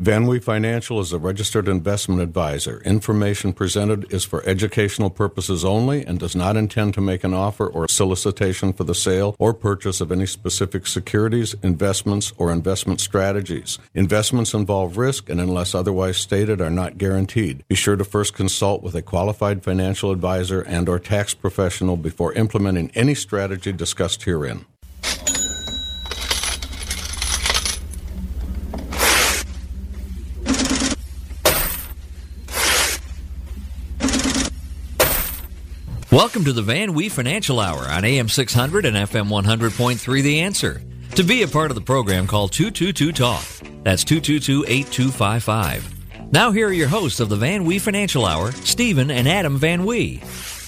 VanWee Financial is a registered investment advisor. Information presented is for educational purposes only and does not intend to make an offer or solicitation for the sale or purchase of any specific securities, investments, or investment strategies. Investments involve risk and, unless otherwise stated, are not guaranteed. Be sure to first consult with a qualified financial advisor and or tax professional before implementing any strategy discussed herein. Welcome to the VanWee Financial Hour on AM 600 and FM 100.3 The Answer. To be a part of the program, call 222-TALK. That's 222-8255. Now here are your hosts of the VanWee Financial Hour, Stephen and Adam VanWee.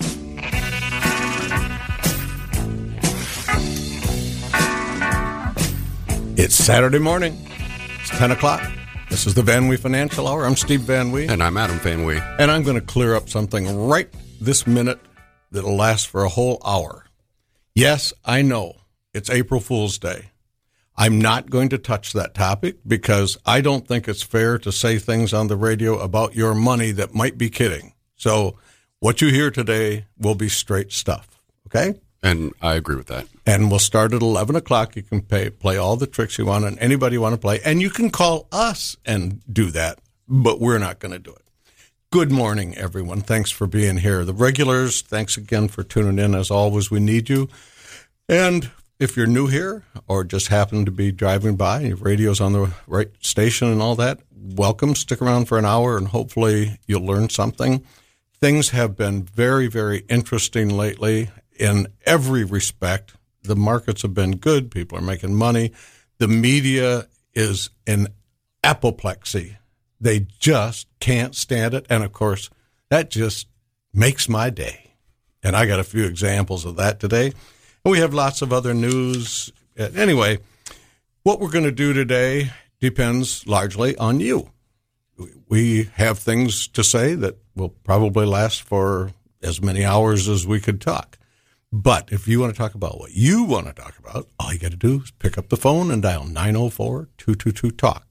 It's Saturday morning. It's 10 o'clock. This is the VanWee Financial Hour. I'm Steve VanWee. And I'm Adam VanWee. And I'm going to clear up something right this minute that'll last for a whole hour. Yes, I know it's April Fool's Day. I'm not going to touch that topic because I don't think it's fair to say things on the radio about your money that might be kidding. So what you hear today will be straight stuff, okay? And I agree with that. And we'll start at 11 o'clock. You can play all the tricks you want and anybody you want to play. And you can call us and do that, but we're not going to do it. Good morning, everyone. Thanks for being here. The regulars, thanks again for tuning in. As always, we need you. And if you're new here or just happen to be driving by, your radio's on the right station and all that, welcome. Stick around for an hour and hopefully you'll learn something. Things have been very, very interesting lately in every respect. The markets have been good. People are making money. The media is in apoplexy. They just can't stand it. And, of course, that just makes my day. And I got a few examples of that today. And we have lots of other news. Anyway, what we're going to do today depends largely on you. We have things to say that will probably last for as many hours as we could talk. But if you want to talk about what you want to talk about, all you got to do is pick up the phone and dial 904-222-TALK.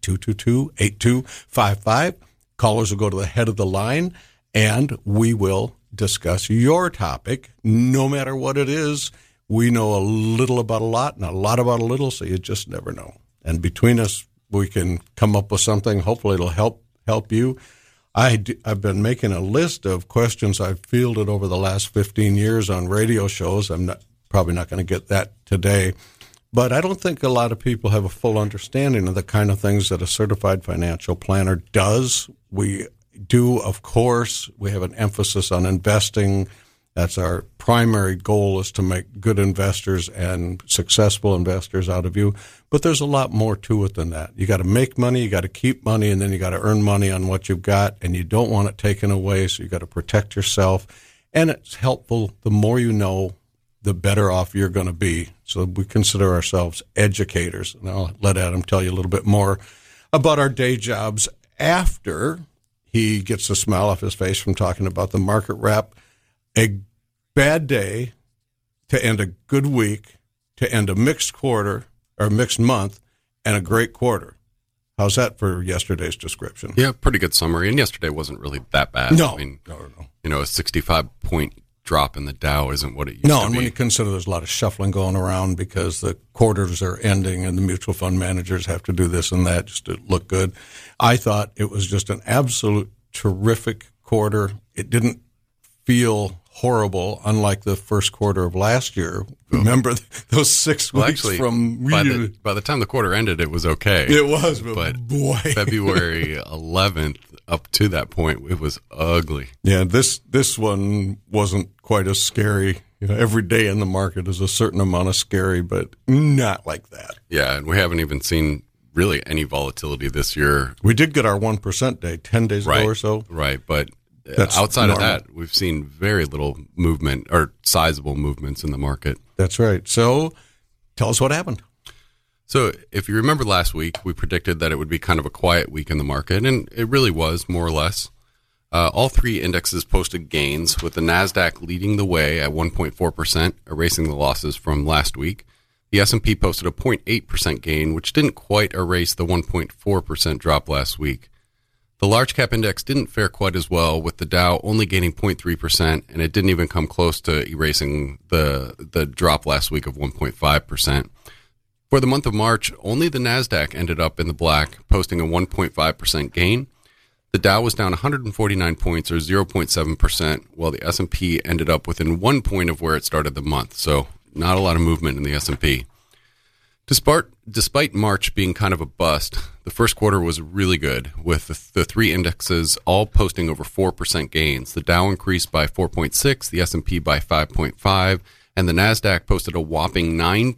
222-8255. Callers will go to the head of the line, and we will discuss your topic, no matter what it is. We know a little about a lot and a lot about a little, so you just never know. And between us, we can come up with something. Hopefully it'll help you. I've been making a list of questions I've fielded over the last 15 years on radio shows. I'm probably not going to get that today. But I don't think a lot of people have a full understanding of the kind of things that a certified financial planner does. We do, of course, we have an emphasis on investing. That's our primary goal, is to make good investors and successful investors out of you. But there's a lot more to it than that. You got to make money, you got to keep money, and then you got to earn money on what you've got, and you don't want it taken away, so you got to protect yourself. And it's helpful. The more you know, the better off you're going to be. So we consider ourselves educators. And I'll let Adam tell you a little bit more about our day jobs after he gets the smile off his face from talking about the market wrap. A bad day to end a good week, to end a mixed quarter or mixed month, and a great quarter. How's that for yesterday's description? Yeah, pretty good summary. And yesterday wasn't really that bad. No. I mean, No. You know, a 65-point drop in the Dow isn't what it used to be. No, and when you consider there's a lot of shuffling going around because the quarters are ending and the mutual fund managers have to do this and that just to look good. I thought it was just an absolute terrific quarter. It didn't feel horrible, unlike the first quarter of last year. Remember those 6 weeks actually, from... By the time the quarter ended, it was okay. It was, but boy. February 11th, up to that point, it was ugly. Yeah, this one wasn't quite as scary. You know, every day in the market is a certain amount of scary, but not like that. Yeah, and we haven't even seen really any volatility this year. We did get our 1% day 10 days ago or so. Right, but That's outside normal. of that, we've seen very little movement or sizable movements in the market. That's right. So tell us what happened. So if you remember last week, we predicted that it would be kind of a quiet week in the market, and it really was, more or less. All three indexes posted gains, with the NASDAQ leading the way at 1.4%, erasing the losses from last week. The S&P posted a 0.8% gain, which didn't quite erase the 1.4% drop last week. The large cap index didn't fare quite as well, with the Dow only gaining 0.3%, and it didn't even come close to erasing the drop last week of 1.5%. For the month of March, only the NASDAQ ended up in the black, posting a 1.5% gain. The Dow was down 149 points, or 0.7%, while the S&P ended up within 1 point of where it started the month, so not a lot of movement in the S&P. Despite March being kind of a bust, the first quarter was really good, with the three indexes all posting over 4% gains. The Dow increased by 4.6%, the S&P by 5.5%, and the NASDAQ posted a whopping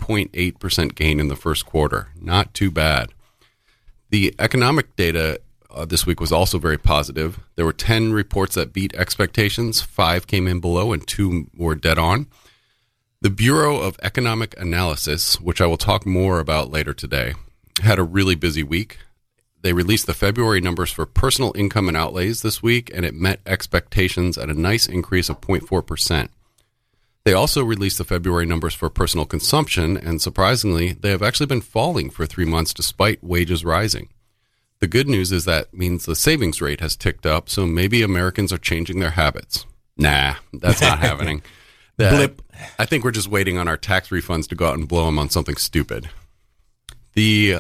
9.8% gain in the first quarter. Not too bad. The economic data this week was also very positive. There were 10 reports that beat expectations, 5 came in below, and 2 were dead on. The Bureau of Economic Analysis, which I will talk more about later today, had a really busy week. They released the February numbers for personal income and outlays this week, and it met expectations at a nice increase of 0.4%. They also released the February numbers for personal consumption, and surprisingly, they have actually been falling for 3 months despite wages rising. The good news is that means the savings rate has ticked up, so maybe Americans are changing their habits. Nah, that's not happening. Blip. I think we're just waiting on our tax refunds to go out and blow them on something stupid. The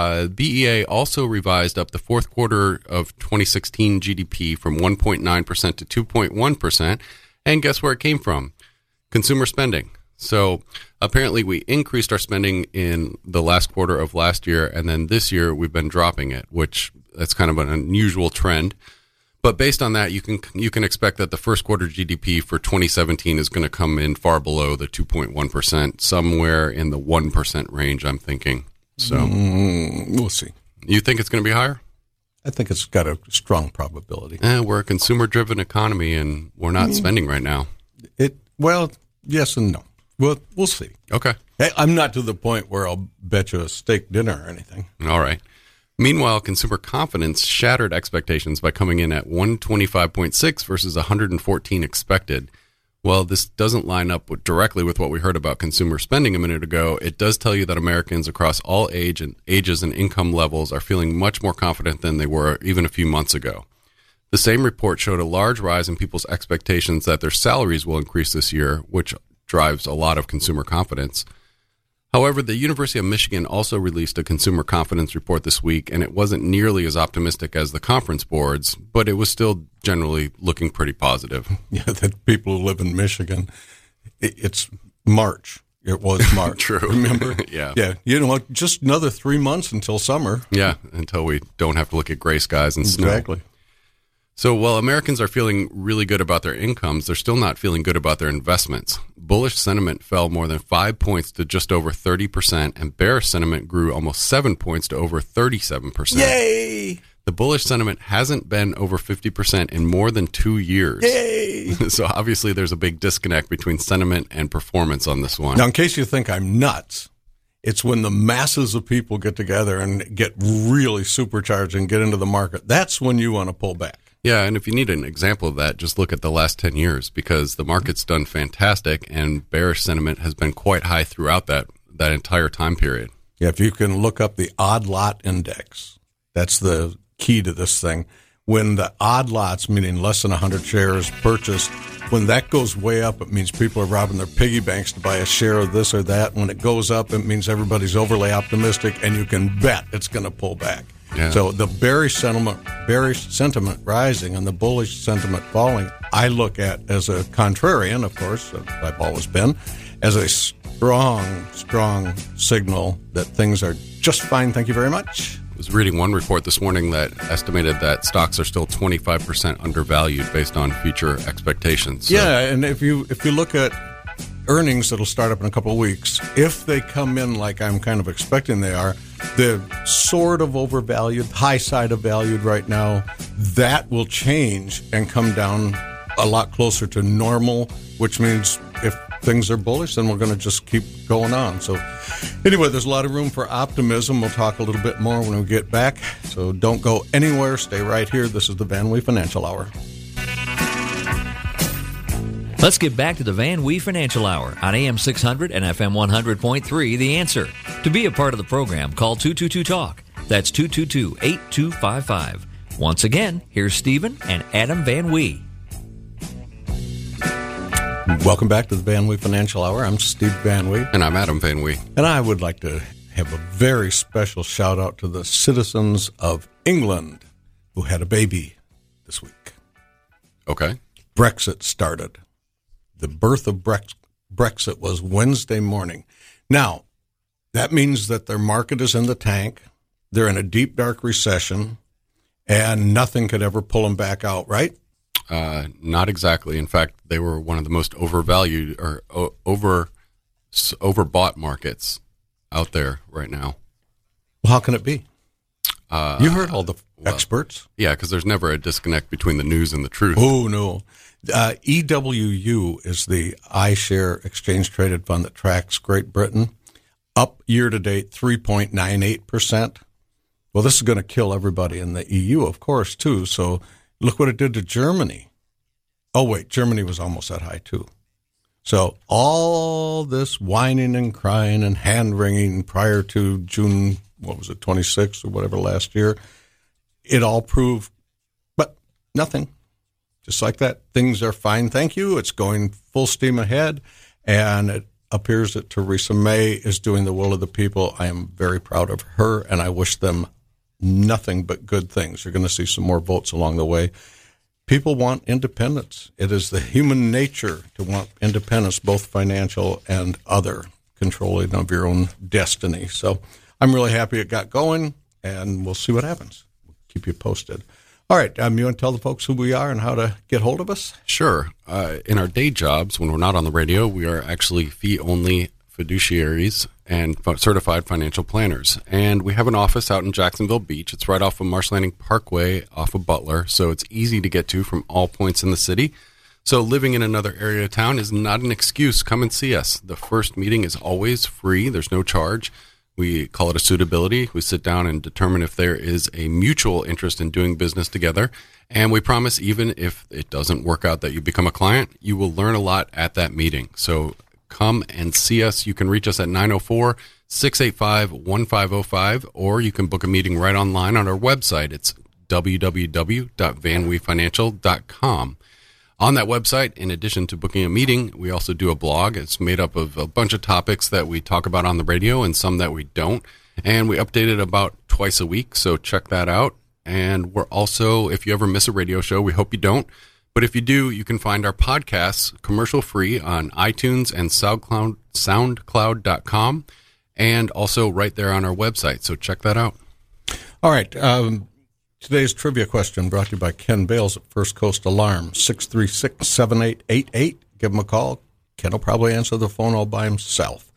BEA also revised up the fourth quarter of 2016 GDP from 1.9% to 2.1%, and guess where it came from? Consumer spending. So apparently we increased our spending in the last quarter of last year, and then this year we've been dropping it, which that's kind of an unusual trend. But based on that, you can expect that the first quarter GDP for 2017 is going to come in far below the 2.1%, somewhere in the 1% range, I'm thinking. So we'll see. You think it's going to be higher? I think it's got a strong probability. We're a consumer-driven economy, and we're not spending right now. Well, yes and no. We'll see. Okay. Hey, I'm not to the point where I'll bet you a steak dinner or anything. All right. Meanwhile, consumer confidence shattered expectations by coming in at 125.6 versus 114 expected. While this doesn't line up directly with what we heard about consumer spending a minute ago, it does tell you that Americans across all ages and income levels are feeling much more confident than they were even a few months ago. The same report showed a large rise in people's expectations that their salaries will increase this year, which drives a lot of consumer confidence. However, the University of Michigan also released a consumer confidence report this week, and it wasn't nearly as optimistic as the conference boards, but it was still generally looking pretty positive. Yeah, that people who live in Michigan, it's March. It was March. True. Remember? Yeah. Yeah. You know, just another 3 months until summer. Yeah, until we don't have to look at gray skies and snow. Exactly. So while Americans are feeling really good about their incomes, they're still not feeling good about their investments. Bullish sentiment fell more than 5 points to just over 30%, and bearish sentiment grew almost 7 points to over 37%. Yay! The bullish sentiment hasn't been over 50% in more than 2 years. Yay! So obviously there's a big disconnect between sentiment and performance on this one. Now, in case you think I'm nuts, it's when the masses of people get together and get really supercharged and get into the market. That's when you want to pull back. Yeah, and if you need an example of that, just look at the last 10 years, because the market's done fantastic and bearish sentiment has been quite high throughout that entire time period. Yeah, if you can look up the odd lot index, that's the key to this thing. When the odd lots, meaning less than 100 shares purchased, when that goes way up, it means people are robbing their piggy banks to buy a share of this or that. When it goes up, it means everybody's overly optimistic, and you can bet it's going to pull back. Yeah. So the bearish sentiment rising and the bullish sentiment falling, I look at as a contrarian, of course, I've always been, as a strong signal that things are just fine. Thank you very much. I was reading one report this morning that estimated that stocks are still 25% undervalued based on future expectations. So. Yeah, and if you look at earnings that'll start up in a couple of weeks, if they come in like I'm kind of expecting they are, they're sort of overvalued, high side of valued right now. That will change and come down a lot closer to normal, which means if things are bullish, then we're going to just keep going on. So anyway, there's a lot of room for optimism. We'll talk a little bit more when we get back. So don't go anywhere. Stay right here. This is the Van Wee Financial Hour. Let's get back to the Van Wee Financial Hour on AM 600 and FM 100.3, The Answer. To be a part of the program, call 222-TALK. That's 222-8255. Once again, here's Stephen and Adam Van Wee. Welcome back to the Van Wee Financial Hour. I'm Steve Van Wee. And I'm Adam Van Wee. And I would like to have a very special shout out to the citizens of England who had a baby this week. Okay. Brexit started. The birth of Brexit was Wednesday morning. Now, that means that their market is in the tank. They're in a deep, dark recession, and nothing could ever pull them back out, right? Not exactly. In fact, they were one of the most overvalued or overbought markets out there right now. Well, how can it be? You heard all the experts. Yeah, because there's never a disconnect between the news and the truth. Oh, no. EWU is the iShare exchange-traded fund that tracks Great Britain. Up year-to-date, 3.98%. Well, this is going to kill everybody in the EU, of course, too. So look what it did to Germany. Oh, wait, Germany was almost that high, too. So all this whining and crying and hand-wringing prior to June, 26th or whatever last year, it all proved, but nothing. Just like that, things are fine, thank you. It's going full steam ahead, and it appears that Theresa May is doing the will of the people. I am very proud of her, and I wish them nothing but good things. You're going to see some more votes along the way. People want independence. It is the human nature to want independence, both financial and other, controlling of your own destiny. So I'm really happy it got going, and we'll see what happens. We'll keep you posted. All right, you want to tell the folks who we are and how to get hold of us? Sure. In our day jobs, when we're not on the radio, we are actually fee-only fiduciaries and certified financial planners. And we have an office out in Jacksonville Beach. It's right off of Marsh Landing Parkway off of Butler, so it's easy to get to from all points in the city. So living in another area of town is not an excuse. Come and see us. The first meeting is always free. There's no charge. We call it a suitability. We sit down and determine if there is a mutual interest in doing business together. And we promise even if it doesn't work out that you become a client, you will learn a lot at that meeting. So come and see us. You can reach us at 904-685-1505, or you can book a meeting right online on our website. It's www.vanweefinancial.com. On that website, in addition to booking a meeting, we also do a blog. It's made up of a bunch of topics that we talk about on the radio and some that we don't. And we update it about twice a week, so check that out. And we're also, if you ever miss a radio show, we hope you don't. But if you do, you can find our podcasts commercial-free on iTunes and SoundCloud.com, and also right there on our website. So check that out. All right. Today's trivia question brought to you by Ken Bales at First Coast Alarm, 636-7888. Give him a call. Ken will probably answer the phone all by himself.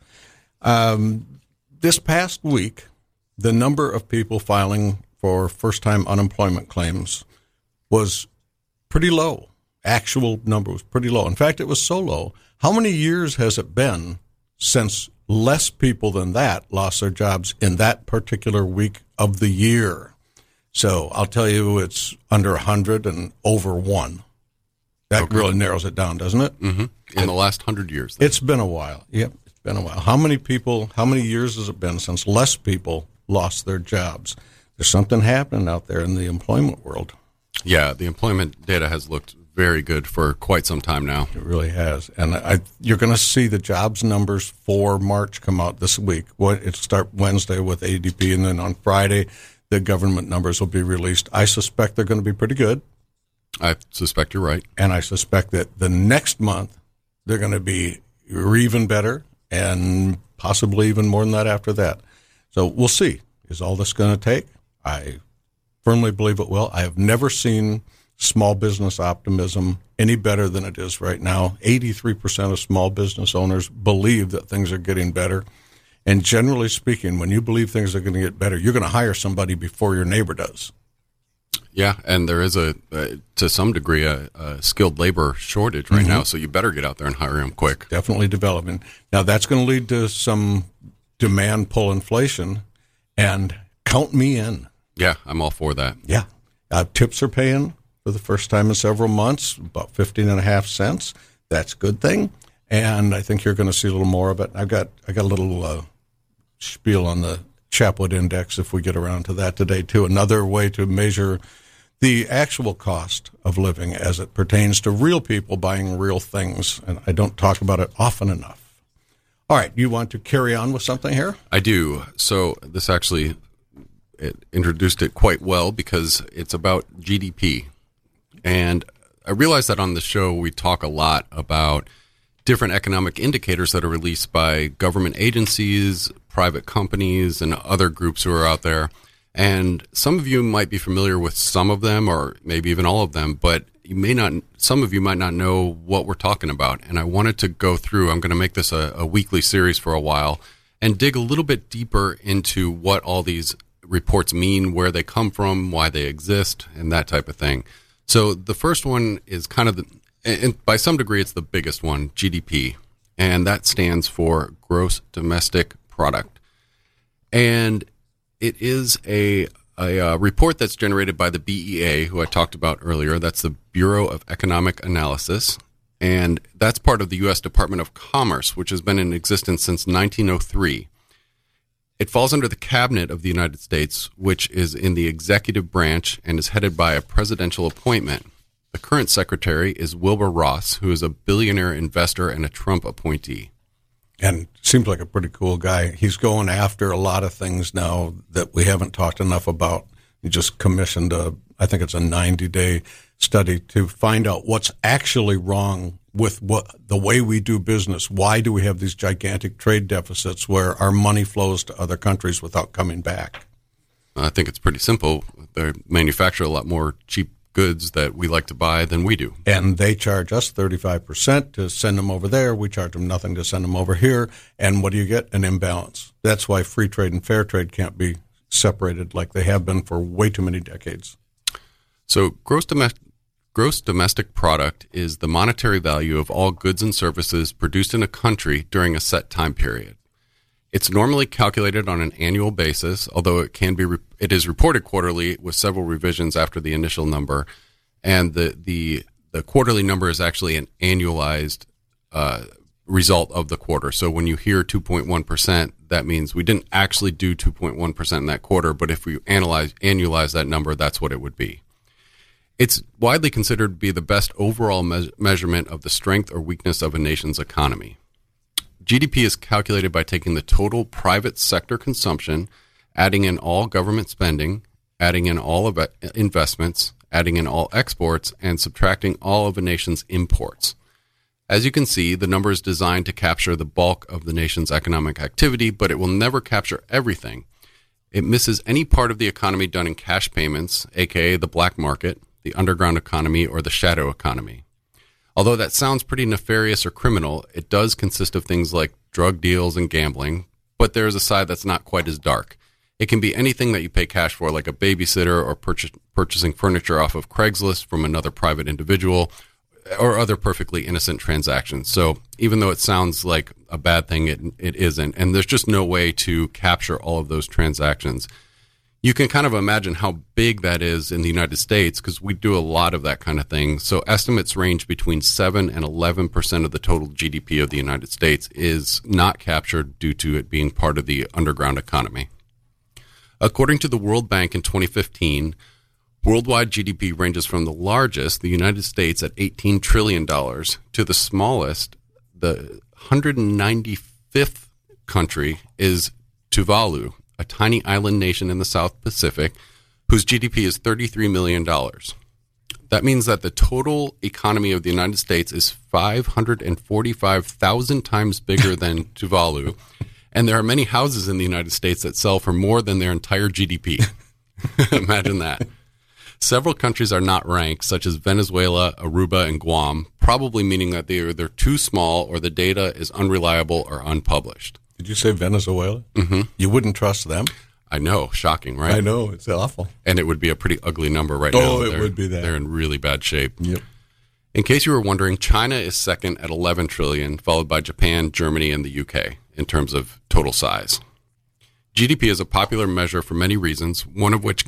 This past week, the number of people filing for first-time unemployment claims was pretty low. Actual number was pretty low. In fact, it was so low. How many years has it been since less people than that lost their jobs in that particular week of the year? So I'll tell you, it's under 100 and over 1. That really narrows it down, doesn't it? Mm-hmm. In the last 100 years. It's been a while. Yep, it's been a while. How many years has it been since less people lost their jobs? There's something happening out there in the employment world. Yeah, the employment data has looked very good for quite some time now. It really has. And you're going to see the jobs numbers for March come out this week. It start Wednesday with ADP, and then on Friday, the government numbers will be released. I suspect they're going to be pretty good. I suspect you're right. And I suspect that the next month, they're going to be even better and possibly even more than that after that. So we'll see. Is all this going to take? I firmly believe it will. I have never seen small business optimism any better than it is right now. 83% of small business owners believe that things are getting better. And generally speaking, when you believe things are going to get better, you're going to hire somebody before your neighbor does. Yeah, and there is to some degree, a skilled labor shortage right now, so you better get out there and hire them quick. Definitely developing. Now, that's going to lead to some demand pull inflation, and count me in. Yeah, I'm all for that. Yeah. Tips are paying for the first time in several months, about 15.5 cents. That's a good thing. And I think you're going to see a little more of it. I got a little spiel on the Chapwood Index if we get around to that today, too. Another way to measure the actual cost of living as it pertains to real people buying real things. And I don't talk about it often enough. All right, you want to carry on with something here? I do. So this actually introduced it quite well because it's about GDP. And I realize that on the show we talk a lot about different economic indicators that are released by government agencies, private companies, and other groups who are out there. And some of you might be familiar with some of them, or maybe even all of them, but you may not. Some of you might not know what we're talking about. And I wanted to go through. I'm going to make this a weekly series for a while and dig a little bit deeper into what all these reports mean, where they come from, why they exist, and that type of thing. So the first one is kind of and by some degree, it's the biggest one, GDP, and that stands for Gross Domestic Product. And it is a report that's generated by the BEA, who I talked about earlier. That's the Bureau of Economic Analysis, and that's part of the U.S. Department of Commerce, which has been in existence since 1903. It falls under the Cabinet of the United States, which is in the executive branch and is headed by a presidential appointment. The current secretary is Wilbur Ross, who is a billionaire investor and a Trump appointee. And seems like a pretty cool guy. He's going after a lot of things now that we haven't talked enough about. He just commissioned I think it's a 90-day study to find out what's actually wrong with the way we do business. Why do we have these gigantic trade deficits where our money flows to other countries without coming back? I think it's pretty simple. They manufacture a lot more cheap goods that we like to buy than we do. And they charge us 35% to send them over there. We charge them nothing to send them over here. And what do you get? An imbalance. That's why free trade and fair trade can't be separated like they have been for way too many decades. So gross domestic product is the monetary value of all goods and services produced in a country during a set time period. It's normally calculated on an annual basis, although it is reported quarterly with several revisions after the initial number. And the quarterly number is actually an annualized result of the quarter. So when you hear 2.1%, that means we didn't actually do 2.1% in that quarter, but if we annualize that number, that's what it would be. It's widely considered to be the best overall measurement of the strength or weakness of a nation's economy. GDP is calculated by taking the total private sector consumption, adding in all government spending, adding in all of investments, adding in all exports, and subtracting all of a nation's imports. As you can see, the number is designed to capture the bulk of the nation's economic activity, but it will never capture everything. It misses any part of the economy done in cash payments, aka the black market, the underground economy, or the shadow economy. Although that sounds pretty nefarious or criminal, it does consist of things like drug deals and gambling, but there is a side that's not quite as dark. It can be anything that you pay cash for, like a babysitter or purchasing furniture off of Craigslist from another private individual, or other perfectly innocent transactions. So even though it sounds like a bad thing, it isn't. And there's just no way to capture all of those transactions. You can kind of imagine how big that is in the United States because we do a lot of that kind of thing. So estimates range between 7 and 11% of the total GDP of the United States is not captured due to it being part of the underground economy. According to the World Bank in 2015, worldwide GDP ranges from the largest, the United States at $18 trillion, to the smallest, the 195th country is Tuvalu, a tiny island nation in the South Pacific, whose GDP is $33 million. That means that the total economy of the United States is 545,000 times bigger than Tuvalu, and there are many houses in the United States that sell for more than their entire GDP. Imagine that. Several countries are not ranked, such as Venezuela, Aruba, and Guam, probably meaning that they're either too small or the data is unreliable or unpublished. Did you say Venezuela? Mm-hmm. You wouldn't trust them? I know. Shocking, right? I know. It's awful. And it would be a pretty ugly number right now. Oh, it would be that. They're in really bad shape. Yep. In case you were wondering, China is second at 11 trillion, followed by Japan, Germany, and the UK in terms of total size. GDP is a popular measure for many reasons, one of which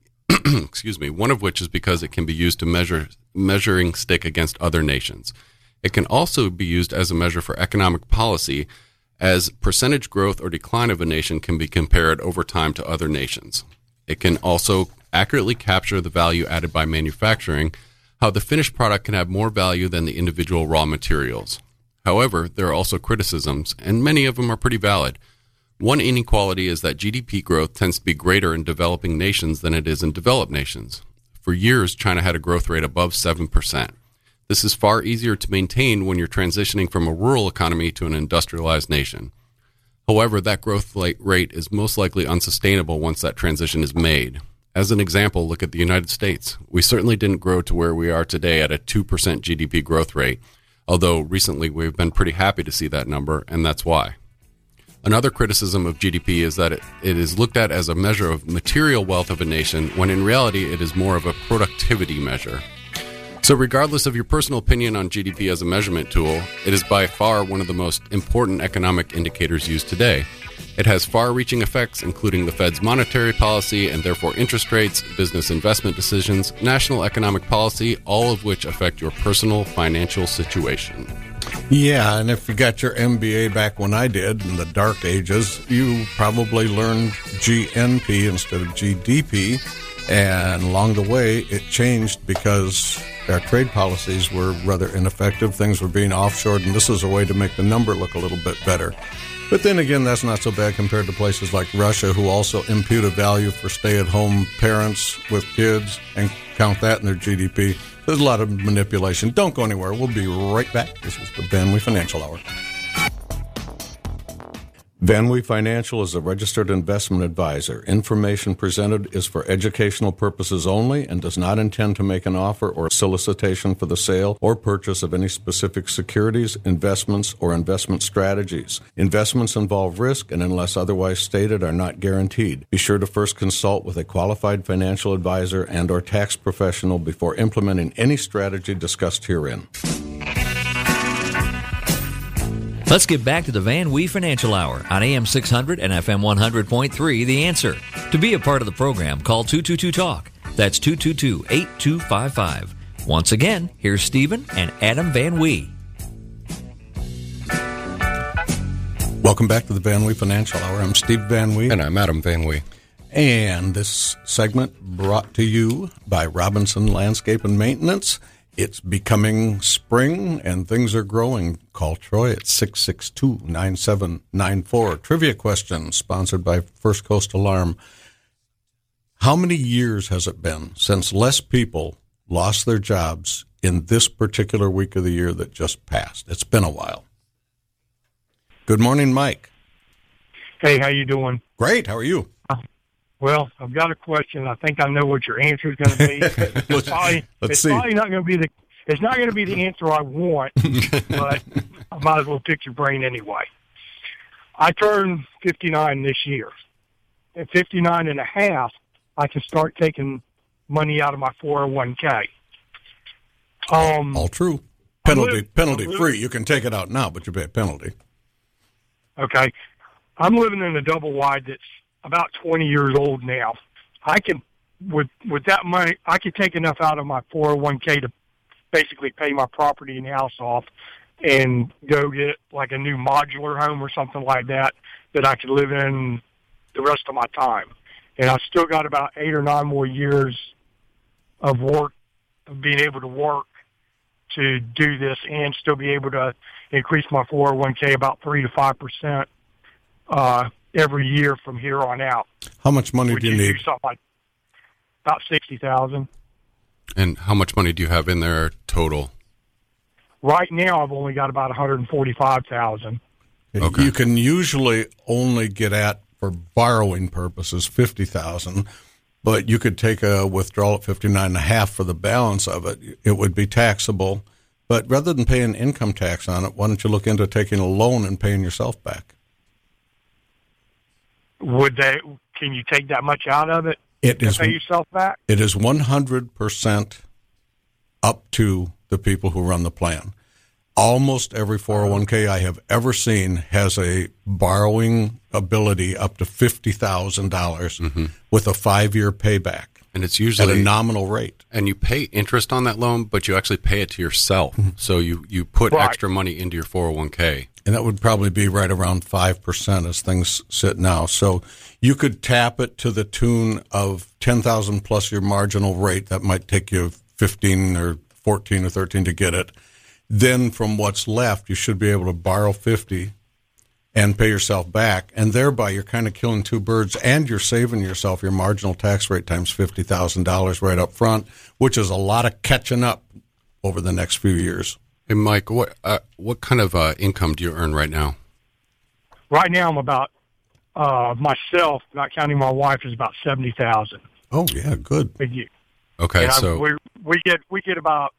is because it can be used to measuring stick against other nations. It can also be used as a measure for economic policy, as percentage growth or decline of a nation can be compared over time to other nations. It can also accurately capture the value added by manufacturing, how the finished product can have more value than the individual raw materials. However, there are also criticisms, and many of them are pretty valid. One inequality is that GDP growth tends to be greater in developing nations than it is in developed nations. For years, China had a growth rate above 7%. This is far easier to maintain when you're transitioning from a rural economy to an industrialized nation. However, that growth rate is most likely unsustainable once that transition is made. As an example, look at the United States. We certainly didn't grow to where we are today at a 2% GDP growth rate, although recently we've been pretty happy to see that number, and that's why. Another criticism of GDP is that it is looked at as a measure of material wealth of a nation, when in reality it is more of a productivity measure. So regardless of your personal opinion on GDP as a measurement tool, it is by far one of the most important economic indicators used today. It has far-reaching effects, including the Fed's monetary policy and therefore interest rates, business investment decisions, national economic policy, all of which affect your personal financial situation. Yeah, and if you got your MBA back when I did in the dark ages, you probably learned GNP instead of GDP, and along the way it changed because our trade policies were rather ineffective. Things were being offshored, and this is a way to make the number look a little bit better. But then again, that's not so bad compared to places like Russia, who also impute a value for stay-at-home parents with kids and count that in their GDP. There's a lot of manipulation. Don't go anywhere. We'll be right back. This is the Van Wee Financial Hour. Van Wee Financial is a registered investment advisor. Information presented is for educational purposes only and does not intend to make an offer or solicitation for the sale or purchase of any specific securities, investments, or investment strategies. Investments involve risk and, unless otherwise stated, are not guaranteed. Be sure to first consult with a qualified financial advisor and or tax professional before implementing any strategy discussed herein. Let's get back to the Van Wee Financial Hour on AM 600 and FM 100.3, The Answer. To be a part of the program, call 222-TALK. That's 222-8255. Once again, here's Stephen and Adam Van Wee. Welcome back to the Van Wee Financial Hour. I'm Steve Van Wee. And I'm Adam Van Wee. And this segment brought to you by Robinson Landscape and Maintenance. It's becoming spring and things are growing. Call Troy at 662-9794. Trivia question sponsored by First Coast Alarm. How many years has it been since less people lost their jobs in this particular week of the year that just passed? It's been a while. Good morning, Mike. Hey, how you doing? Great. How are you? Well, I've got a question. I think I know what your answer is going to be. It's probably not going to be it's not going to be the answer I want, but I might as well pick your brain anyway. I turned 59 this year. At 59 and a half, I can start taking money out of my 401k. All true. Penalty free. You can take it out now, but you pay a penalty. Okay. I'm living in a double wide that's about 20 years old now. I can, with that money, I could take enough out of my 401k to basically pay my property and house off and go get like a new modular home or something like that I could live in the rest of my time. And I've still got about 8 or 9 more years of work, of being able to work to do this and still be able to increase my 401k about 3 to 5%, every year from here on out. How much money do you need? Something like about $60,000. And how much money do you have in there total? Right now, I've only got about $145,000. Okay. You can usually only get at, for borrowing purposes, $50,000, but you could take a withdrawal at 59.5 for the balance of it. It would be taxable, but rather than paying income tax on it, why don't you look into taking a loan and paying yourself back? Can you take that much out of it and pay yourself back? It is 100% up to the people who run the plan. Almost every 401k I have ever seen has a borrowing ability up to $50,000 with a 5-year payback. And it's usually at a nominal rate. And you pay interest on that loan, but you actually pay it to yourself. So you put extra money into your 401k. And that would probably be right around 5% as things sit now. So you could tap it to the tune of $10,000 plus your marginal rate. That might take you 15 or 14 or 13 to get it. Then from what's left, you should be able to borrow 50 and pay yourself back. And thereby you're kind of killing two birds, and you're saving yourself your marginal tax rate times $50,000 right up front, which is a lot of catching up over the next few years. Hey, Mike, what kind of income do you earn right now? Right now, I'm about myself, not counting my wife, is about $70,000. Oh yeah, good. Okay, and so we get about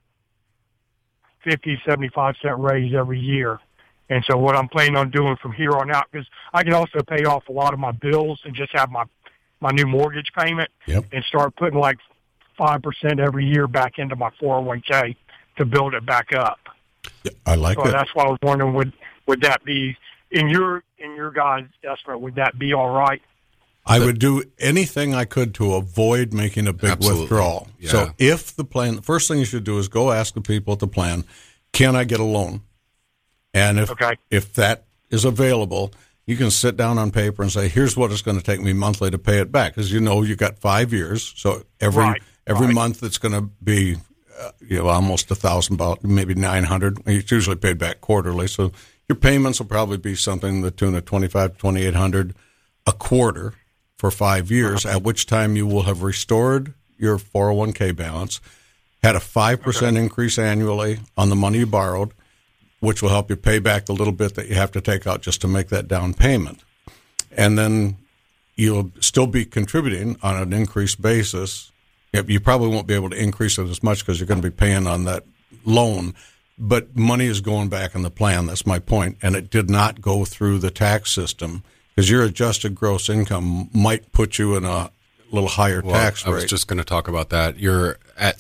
50-75 cent raise every year, and so what I'm planning on doing from here on out, because I can also pay off a lot of my bills and just have my new mortgage payment, and start putting like 5% every year back into my 401k to build it back up. Yeah, I like so it. That's why I was wondering, would that be in your guys' estimate? Would that be all right? I would do anything I could to avoid making a big withdrawal. Yeah. So if the first thing you should do is go ask the people at the plan, can I get a loan? And if that is available, you can sit down on paper and say, here's what it's going to take me monthly to pay it back. Because you got 5 years. So every month it's going to be almost $1,000, maybe $900. It's usually paid back quarterly. So your payments will probably be something in the tune of $2,500 to $2,800 a quarter for 5 years, at which time you will have restored your 401k balance, had a 5% increase annually on the money you borrowed, which will help you pay back the little bit that you have to take out just to make that down payment. And then you'll still be contributing on an increased basis. You probably won't be able to increase it as much because you're going to be paying on that loan, but money is going back in the plan. That's my point. And it did not go through the tax system, because your adjusted gross income might put you in a little higher tax rate. I was just going to talk about that. You're at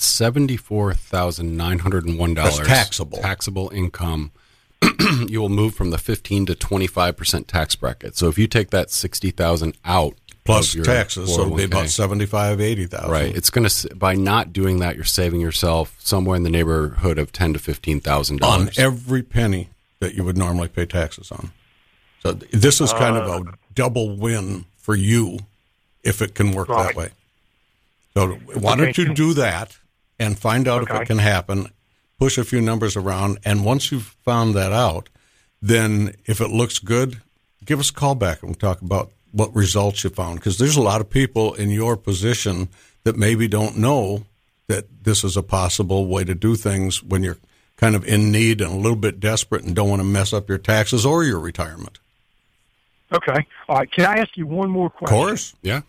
$74,901. That's taxable. Taxable income. You will move from the 15 to 25% tax bracket. So if you take that $60,000 out plus taxes, so it'll be about $75,000, $80,000. Right. It's going to, by not doing that, you're saving yourself somewhere in the neighborhood of $10,000 to $15,000 on every penny that you would normally pay taxes on. So this is kind of a double win for you if it can work that way. So why don't you do that and find out if it can happen, push a few numbers around, and once you've found that out, then if it looks good, give us a call back and we'll talk about what results you found, because there's a lot of people in your position that maybe don't know that this is a possible way to do things when you're kind of in need and a little bit desperate and don't want to mess up your taxes or your retirement. Okay. All right. Can I ask you one more question? Of course. Yeah.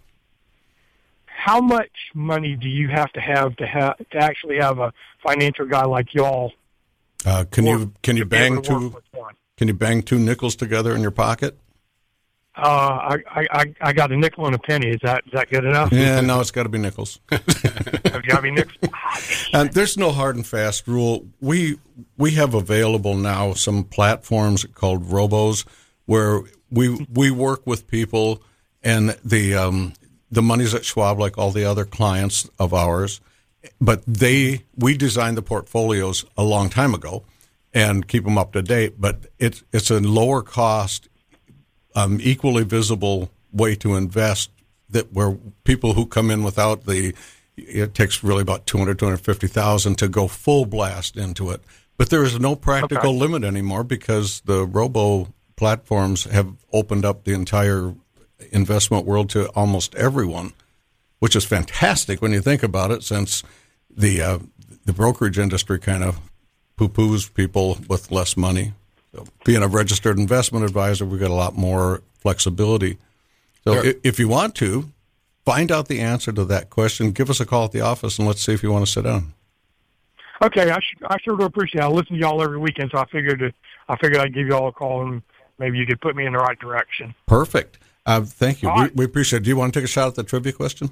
How much money do you have to actually have a financial guy like y'all? Can you bang two nickels together in your pocket? I got a nickel and a penny. Is that good enough? Yeah, no, it's got to be nickels. It's got to be nickels. There's no hard and fast rule. We have available now some platforms called Robos where we work with people, and the money's at Schwab like all the other clients of ours, but we designed the portfolios a long time ago and keep them up to date. But it's a lower cost, equally visible way to invest, that where people who come in without it takes really about $250,000 to go full blast into it. But there is no practical limit anymore, because the robo platforms have opened up the entire investment world to almost everyone, which is fantastic when you think about it, since the brokerage industry kind of poo-poos people with less money. So being a registered investment advisor, we've got a lot more flexibility. So if you want to find out the answer to that question, give us a call at the office and let's see if you want to sit down. Okay, I sure do appreciate it. I listen to y'all every weekend, so I figured I'd give y'all a call and maybe you could put me in the right direction. Perfect. Thank you. Right. We appreciate it. Do you want to take a shot at the trivia question?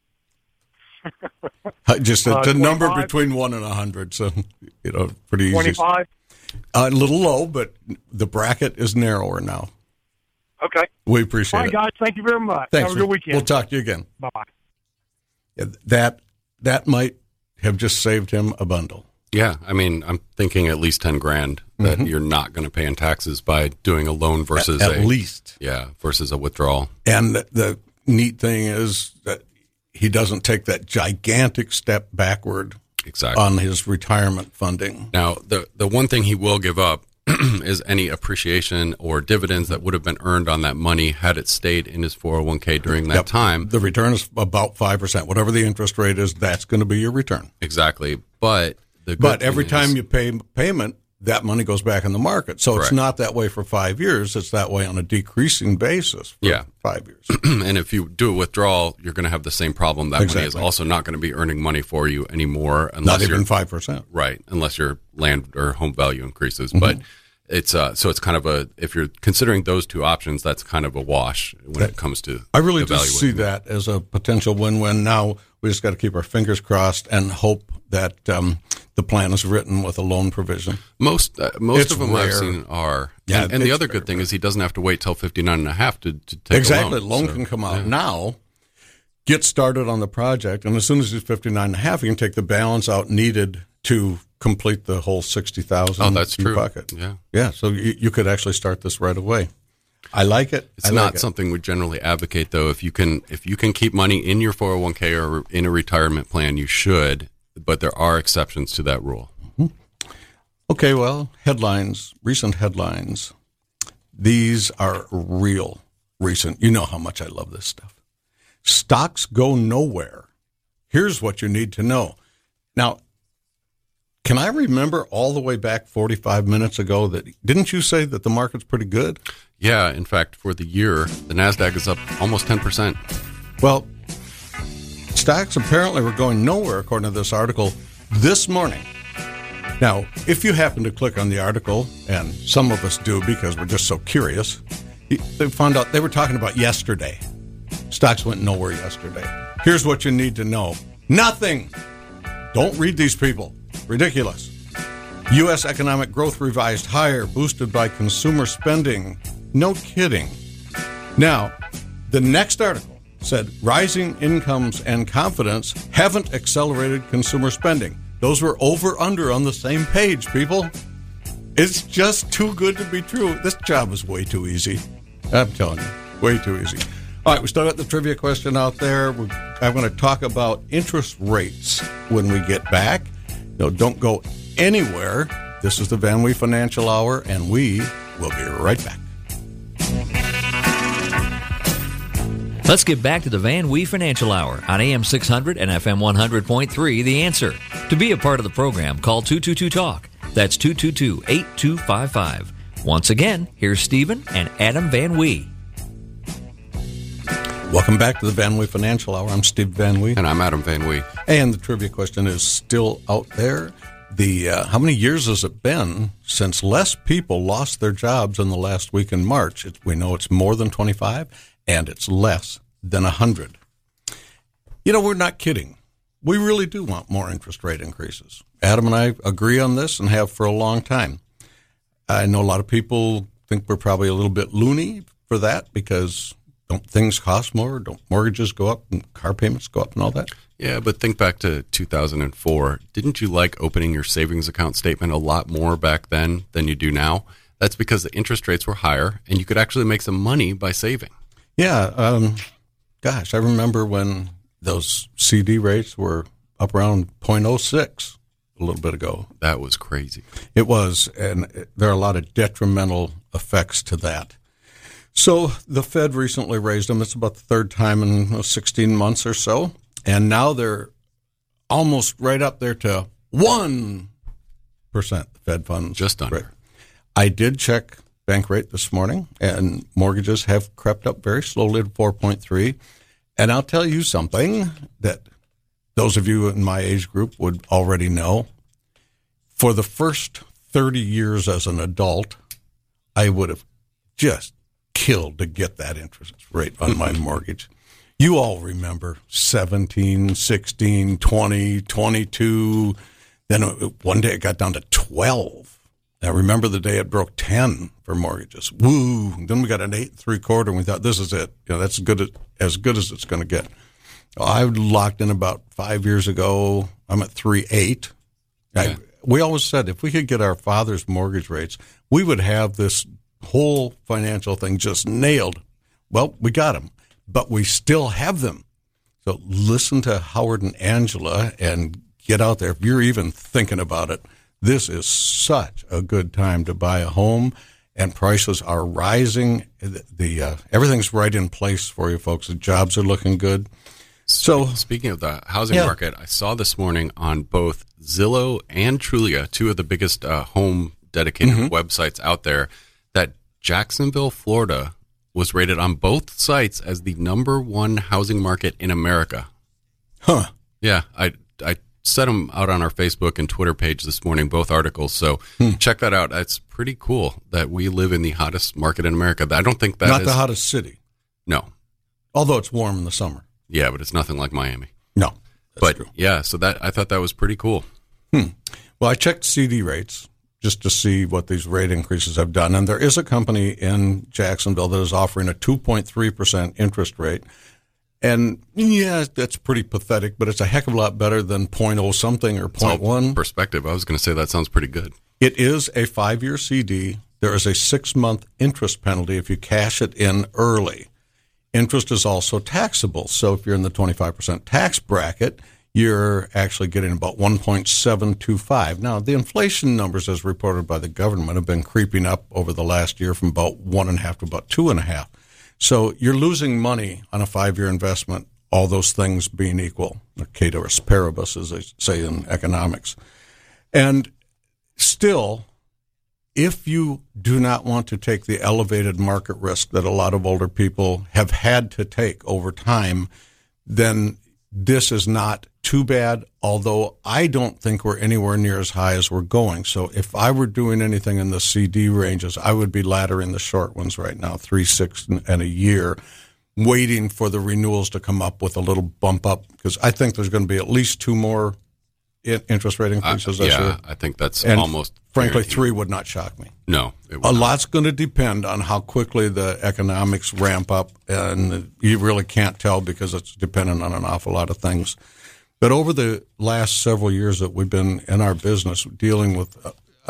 Just a number between 1 and 100, so pretty easy. 25? A little low, but the bracket is narrower now. Okay. We appreciate it. All right, guys. Thank you very much. Thanks. Have a good weekend. We'll talk to you again. Bye-bye. that might have just saved him a bundle. Yeah, I mean, I'm thinking at least $10,000 that you're not going to pay in taxes by doing a loan versus at least. Yeah, versus a withdrawal. And the neat thing is that he doesn't take that gigantic step backward on his retirement funding. Now, the one thing he will give up is any appreciation or dividends that would have been earned on that money had it stayed in his 401k during that time. The return is about 5%. Whatever the interest rate is, that's going to be your return. Exactly. But every time you pay payment, that money goes back in the market. So It's not that way for 5 years. It's that way on a decreasing basis for 5 years. And if you do a withdrawal, you're going to have the same problem. That money is also not going to be earning money for you anymore. Not even 5%. Right, unless your land or home value increases. But it's so it's kind of if you're considering those two options, that's kind of a wash when it comes to I really do see that as a potential win-win. Now we just got to keep our fingers crossed and hope that the plan is written with a loan provision. Most of them rare. I've seen are. Yeah, and the other good thing is he doesn't have to wait till 59 and a half to take exactly. a loan. Loan can come out now, get started on the project, and as soon as he's 59 and a half, he can take the balance out needed to complete the whole $60,000. Oh, that's true. Bucket. Yeah. So you could actually start this right away. I like it. It's not something we generally advocate, though. If you can keep money in your 401k or in a retirement plan, you should. But there are exceptions to that rule. Okay, well, recent headlines. These are real recent. You know how much I love this stuff. Stocks go nowhere. Here's what you need to know. Now, can I remember all the way back 45 minutes ago didn't you say that the market's pretty good? Yeah, in fact, for the year, the NASDAQ is up almost 10%. Well, stocks apparently were going nowhere, according to this article, this morning. Now, if you happen to click on the article, and some of us do because we're just so curious, they found out they were talking about yesterday. Stocks went nowhere yesterday. Here's what you need to know. Nothing. Don't read these people. Ridiculous. U.S. economic growth revised higher, boosted by consumer spending. No kidding. Now, the next article said rising incomes and confidence haven't accelerated consumer spending. Those were over/under on the same page, people. It's just too good to be true. This job is way too easy. I'm telling you, way too easy. All right, we still got the trivia question out there. I'm going to talk about interest rates when we get back. No, don't go anywhere. This is the Van Wee Financial Hour, and we will be right back. Let's get back to the Van Wee Financial Hour on AM 600 and FM 100.3, The Answer. To be a part of the program, call 222-TALK. That's 222-8255. Once again, here's Stephen and Adam Van Wee. Welcome back to the Van Wee Financial Hour. I'm Steve Van Wee. And I'm Adam Van Wee. And the trivia question is still out there. How many years has it been since less people lost their jobs in the last week in March? We know it's more than 25, and it's less than 100. You know, we're not kidding. We really do want more interest rate increases. Adam and I agree on this and have for a long time. I know a lot of people think we're probably a little bit loony for that because don't things cost more? Don't mortgages go up and car payments go up and all that? Yeah, but think back to 2004. Didn't you like opening your savings account statement a lot more back then than you do now? That's because the interest rates were higher and you could actually make some money by saving. Yeah. Gosh, I remember when those CD rates were up around 0.06 a little bit ago. That was crazy. It was, and there are a lot of detrimental effects to that. So the Fed recently raised them. It's about the third time in 16 months or so. And now they're almost right up there to 1%, the Fed funds. Just under. Rate. I did check bank rate this morning, and mortgages have crept up very slowly to 4.3. And I'll tell you something that those of you in my age group would already know. For the first 30 years as an adult, I would have just killed to get that interest rate on my mortgage. You all remember 17, 16, 20, 22. Then one day it got down to 12. I remember the day it broke 10 for mortgages. Woo! Then we got an 8 3/4, and we thought, this is it. You know, that's as good as it's going to get. I locked in about 5 years ago. I'm at 3.8. Yeah. We always said if we could get our father's mortgage rates, we would have this whole financial thing just nailed. Well, we got them, but we still have them. So listen to Howard and Angela and get out there. If you're even thinking about it, this is such a good time to buy a home, and prices are rising. Everything's right in place for you folks. The jobs are looking good. So speaking of the housing market, I saw this morning on both Zillow and Trulia, two of the biggest home dedicated websites out there, that Jacksonville, Florida was rated on both sites as the #1 housing market in America. Huh. Yeah, I set them out on our Facebook and Twitter page this morning, both articles. So check that out. It's pretty cool that we live in the hottest market in America. I don't think that Not the hottest city. No. Although it's warm in the summer. Yeah, but it's nothing like Miami. No. That's true. Yeah, so I thought that was pretty cool. Well, I checked CD rates just to see what these rate increases have done. And there is a company in Jacksonville that is offering a 2.3% interest rate. And yeah, that's pretty pathetic, but it's a heck of a lot better than 0.0 something or 0.1. Perspective. I was going to say that sounds pretty good. It is a 5-year CD. There is a 6-month interest penalty if you cash it in early. Interest is also taxable. So if you're in the 25% tax bracket, you're actually getting about 1.725. Now, the inflation numbers, as reported by the government, have been creeping up over the last year from about 1.5 to about 2.5. So you're losing money on a 5-year investment, all those things being equal, or ceteris paribus, as they say in economics. And still, if you do not want to take the elevated market risk that a lot of older people have had to take over time, then this is not too bad, although I don't think we're anywhere near as high as we're going. So if I were doing anything in the CD ranges, I would be laddering the short ones right now, 3.6 and a year, waiting for the renewals to come up with a little bump up, because I think there's going to be at least 2 more interest rate increases this year. I think that's and almost frankly, guaranteed. 3 would not shock me. No. It would A not. lot's going to depend on how quickly the economics ramp up, and you really can't tell because it's dependent on an awful lot of things. But over the last several years that we've been in our business dealing with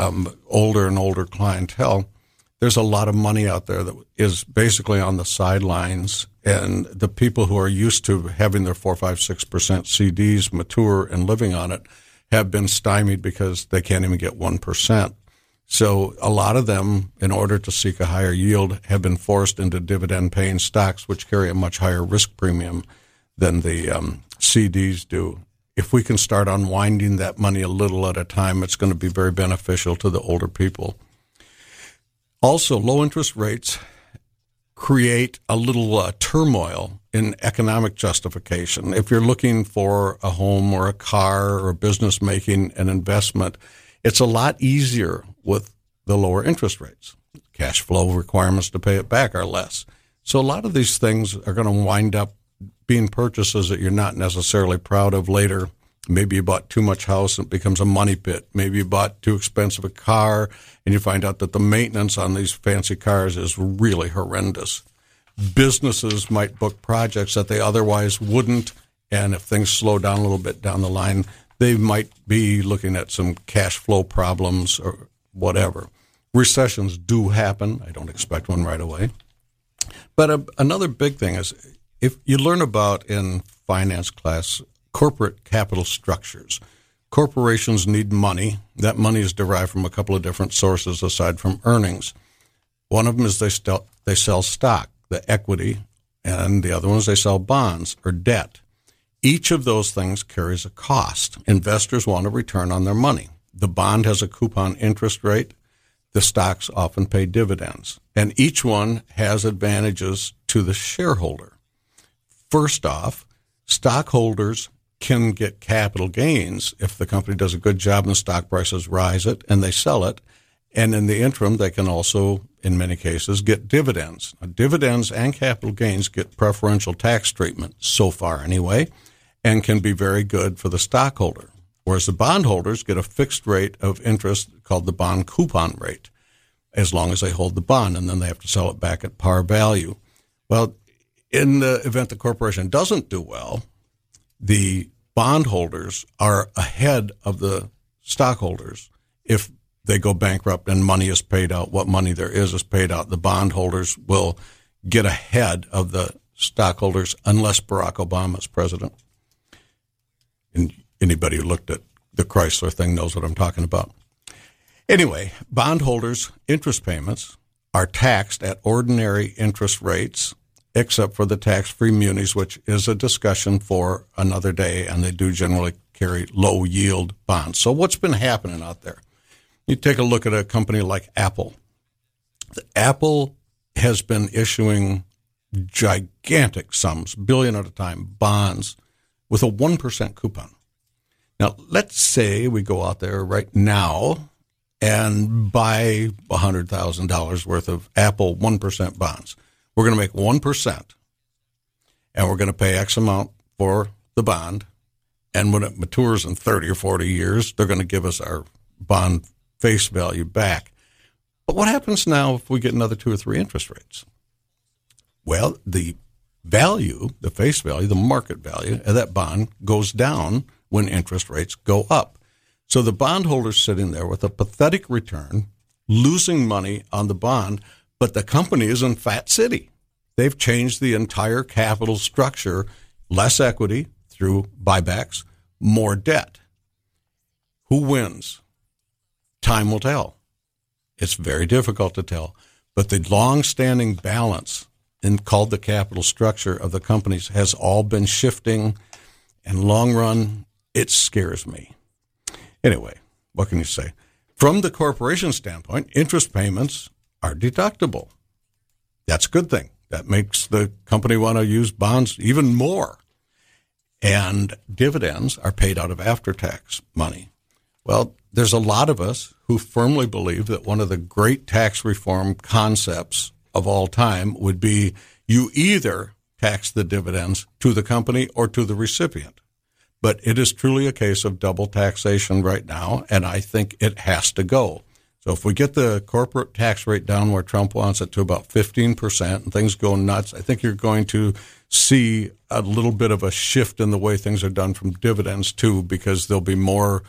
older and older clientele, there's a lot of money out there that is basically on the sidelines, and the people who are used to having their 4, 5, 6% CDs mature and living on it have been stymied because they can't even get 1%. So a lot of them, in order to seek a higher yield, have been forced into dividend-paying stocks, which carry a much higher risk premium than the CDs do. If we can start unwinding that money a little at a time, it's going to be very beneficial to the older people. Also, low interest rates create a little turmoil in economic justification. If you're looking for a home or a car or a business making an investment, it's a lot easier with the lower interest rates. Cash flow requirements to pay it back are less. So a lot of these things are going to wind up being purchases that you're not necessarily proud of later. Maybe you bought too much house and it becomes a money pit. Maybe you bought too expensive a car and you find out that the maintenance on these fancy cars is really horrendous. Businesses might book projects that they otherwise wouldn't, and if things slow down a little bit down the line, they might be looking at some cash flow problems or whatever. Recessions do happen. I don't expect one right away. But another big thing is, if you learn about in finance class corporate capital structures, corporations need money. That money is derived from a couple of different sources aside from earnings. One of them is they sell stock, the equity, and the other one is they sell bonds or debt. Each of those things carries a cost. Investors want a return on their money. The bond has a coupon interest rate. The stocks often pay dividends. And each one has advantages to the shareholder. First off, stockholders can get capital gains if the company does a good job and the stock prices rise it and they sell it. And in the interim, they can also, in many cases, get dividends. Now, dividends and capital gains get preferential tax treatment, so far anyway, and can be very good for the stockholder. Whereas the bondholders get a fixed rate of interest called the bond coupon rate, as long as they hold the bond, and then they have to sell it back at par value. Well, in the event the corporation doesn't do well, the bondholders are ahead of the stockholders. If they go bankrupt and money is paid out, what money there is paid out, the bondholders will get ahead of the stockholders unless Barack Obama is president. And anybody who looked at the Chrysler thing knows what I'm talking about. Anyway, bondholders' interest payments are taxed at ordinary interest rates, except for the tax-free munis, which is a discussion for another day, and they do generally carry low-yield bonds. So what's been happening out there? You take a look at a company like Apple. Apple has been issuing gigantic sums, billion at a time, bonds with a 1% coupon. Now, let's say we go out there right now and buy $100,000 worth of Apple 1% bonds. We're going to make 1%, and we're going to pay X amount for the bond. And when it matures in 30 or 40 years, they're going to give us our bond face value back. But what happens now if we get another 2 or 3 interest rates? Well, the value, the face value, the market value of that bond goes down when interest rates go up. So the bondholder's sitting there with a pathetic return, losing money on the bond, but the company is in Fat City. They've changed the entire capital structure, less equity through buybacks, more debt. Who wins? Time will tell. It's very difficult to tell. But the long-standing balance called the capital structure of the companies has all been shifting, and long run, it scares me. Anyway, what can you say? From the corporation standpoint, interest payments are deductible. That's a good thing. That makes the company want to use bonds even more. And dividends are paid out of after-tax money. Well, there's a lot of us who firmly believe that one of the great tax reform concepts of all time would be you either tax the dividends to the company or to the recipient. But it is truly a case of double taxation right now, and I think it has to go. So if we get the corporate tax rate down where Trump wants it to about 15% and things go nuts, I think you're going to see a little bit of a shift in the way things are done from dividends too, because there'll be more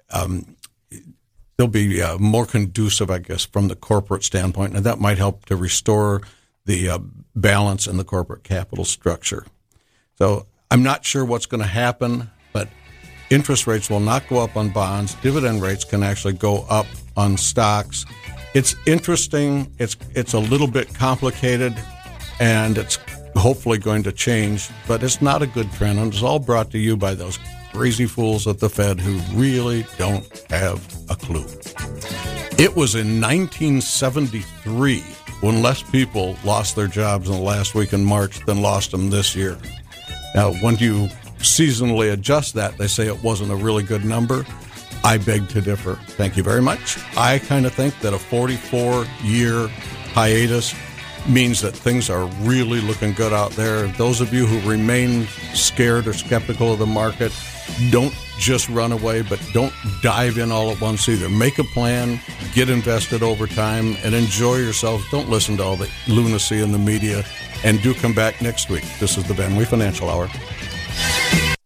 more conducive, I guess, from the corporate standpoint, and that might help to restore the balance in the corporate capital structure. So I'm not sure what's going to happen, but interest rates will not go up on bonds. Dividend rates can actually go up on stocks. It's interesting. It's a little bit complicated, and it's hopefully going to change, but it's not a good trend, and it's all brought to you by those crazy fools at the Fed who really don't have a clue. It was in 1973 when less people lost their jobs in the last week in March than lost them this year. Now, when you seasonally adjust that, they say it wasn't a really good number. I beg to differ. Thank you very much. I kind of think that a 44-year hiatus means that things are really looking good out there. Those of you who remain scared or skeptical of the market, don't just run away, but don't dive in all at once either. Make a plan, get invested over time, and enjoy yourself. Don't listen to all the lunacy in the media, and do come back next week. This is the Van Wee Financial Hour.